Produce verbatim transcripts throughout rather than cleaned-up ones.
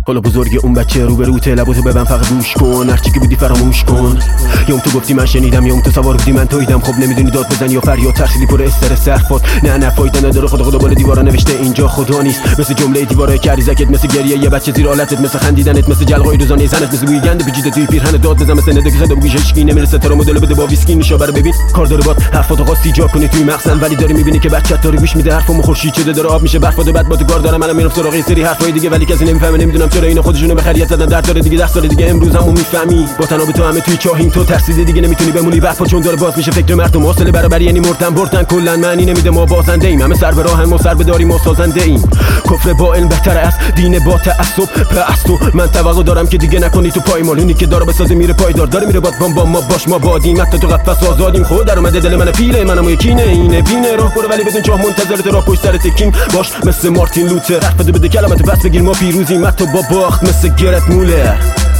حالا بزرگ اون بچه رو به روته، لباتو ببن فقط گوش کن، هرچی که بودی فراموش کن. یا اون تو گفتی من شنیدم، یا اون تو سوار بودی من تویدم. خب نمیدونی داد بزن یا فریاد ترسیدی پر استرس حرفات. نه نه فایده نداره، خدا خدا بالا دیوارا نوشته اینجا خدا نیست. مثل جمله دیوارای کریزکت، مثل گریه یه بچه زیر حالتت، مثل خندیدنت، مثل جلقای روزانه زنت، مثل بوی گند پیچیده توی پیرهن داد بزن، مثل نده که زده بویش هیچکی نمیرسه. ترا مدل بده با ویسکی نوشا برو ببین کار داره باد. حرفاتو خواستی جا کنی توی مغزن، ولی داری میبینی که بچه‌ت داره گوش میده. حرفمو خورشید شده داره آب میشه، برفات بعد با تو کار دارم. الان میرم سراغ یه سری حرفای دیگه ولی کسی نمیفهمه. نمیدونم چرا اینا خودشونو به خریت زدن. در داره دیگه ده سال دیگه امروز همو میفهمی. با تناب تو همه توی چاهیم، تو ترسیدی دیگه نمیتونی بمونی. وقفا چون داره باز میشه فکر مردم، حوصله برابر یعنی مردن بردن. کلا معنی نمیده ما بازنده ایم، همه سر به راه ما سر بداریم ما سازنده ایم. کفر با علم بهتره از دین با تعصب. پس تو من توقع دارم که دیگه نکنی تو پای مال. اونی که داره بسازه میره پایدار، داره میره باد بام بام. ما باش ما بادیم، حتی تو قفس آزادیم. خود در اومده دل من پیله، منم یکینه اینه بینه. راه برو ولی بدون چاه منتظرت، راه پشت سر تکیم باش مثل مارتین لوتر. حرف بده بده کلمات بس بگیر ما پیروزیم، حتی با باخت مثل گرت مولر.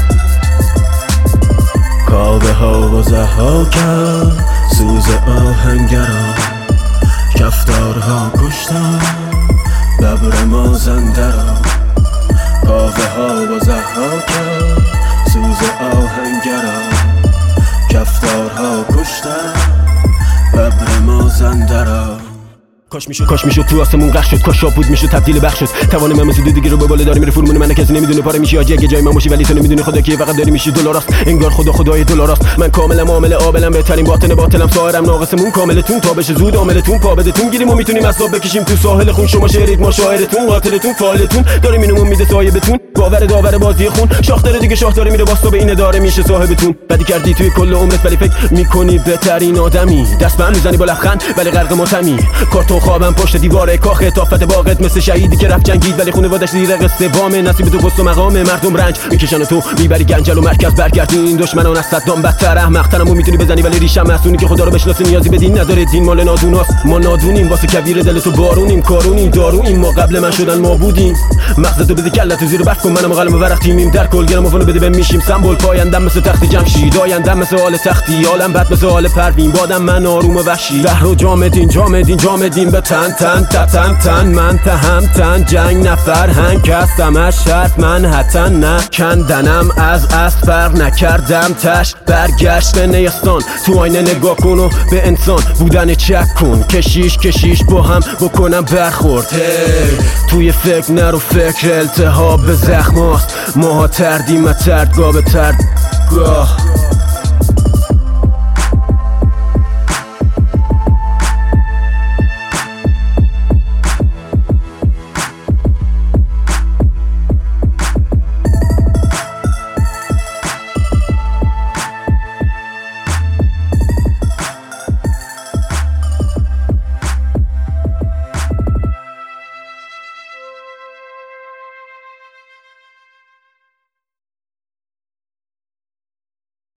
کاوه ها و ضحاکم سوز آهنگران، کفتارها کشتن ببر مازندران. کاوه ها و ضحاکم سوز آهنگران، کفتارها کشتن ببر مازندران. کاش میشد کاش میشد تو آسمون غرق شد، کاش آب بود میشد تبدیل بخش شد. توان من مثل دیگه رو به بالا داره میره فرمون من، کسی نمیدونه پاره میشی آجی اگه جای من باشی. ولی تو نمیدونی خدا که فقط داری میشی دلاراست، انگار خدا خدای دلاراست. من کاملا معامله آبلم، بهترین باطن باطلم، ساهرم ناقصمون کاملتون تا بشه زود عاملتون پا بدتون گیریم و میتونیم اصلا بکشیم تو ساحل خون. شما شهرید ما شاعرتون، قاتلتون فاعلتون، داریم اینو میده سایبتون. باور داور بازی خون شاخ داره دیگه، شاخ داره میره واسه به این اداره میشه صاحبتون. بدی کردی توی کل عمرت ولی فکر میکنی بهترین آدمی. دست به هم میزنی با لبخند ولی غرق ماتمی. کارتون خوابم پشت دیواره کاخ، طافت باغت مثل شهیدی که رفت جنگید ولی خونواده‌اش زیر قصه وامه. نصیب تو پست و مقام مردم رنج میکشن و تو میبری گنجل و مرکز برگردی. این دشمنان از صدام بدتر احمق. تنمو میتونی بزنی ولی ریشم مسئونی که خدا رو بشناسه نیازی به دین نداره. دین مال نادوناست، ما نادونیم واسه کبیر دل تو بارونیم. کارونیم دارویم، ما قبل من شدن ما بودیم. مغزتو بده کلتو زیر برف کن، منم قلم ورق تیمیم. در کل گرامافونو بده بهم میشیم سمبل. پایندم مثل تخت جمشید، آیندم مثل آل تختی. عالم بد مثل آل پروین، بادم من آروم و وحشی. زهر و جامدین جامدین جامدین به تن تن تن تن. من تهمتن جنگ نفر هنگ هستم از شرط من حتن نه کندنم از اصل فرق نکردم تش. برگشت به نیستان تو آینه نگاه کن و به انسان بودن چک کن. کشیش کشیش با هم بکنم برخورد. hey. توی فکر نرو، فکر التهاب زخم هاست. ماها تردیم و تردگاه به تردگاه.